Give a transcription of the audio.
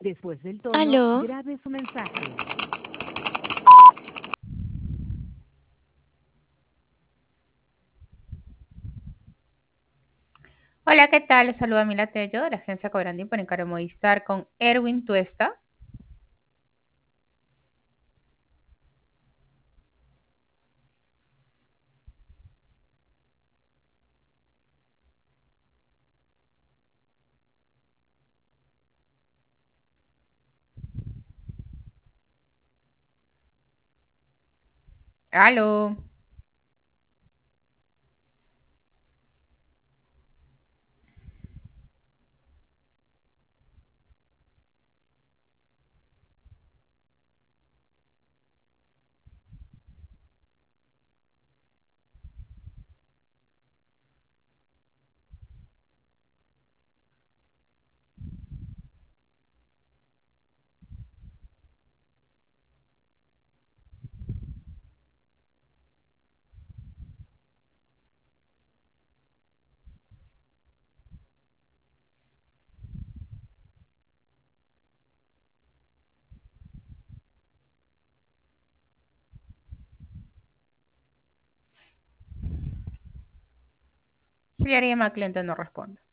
Después del tono, Aló. grabe su mensaje. Hola, ¿qué tal? Les saluda Mila Tello de la agencia Cobrandín por encargo de Movistar con Erwin Tuesta. Aló. Si le llama al cliente no responde.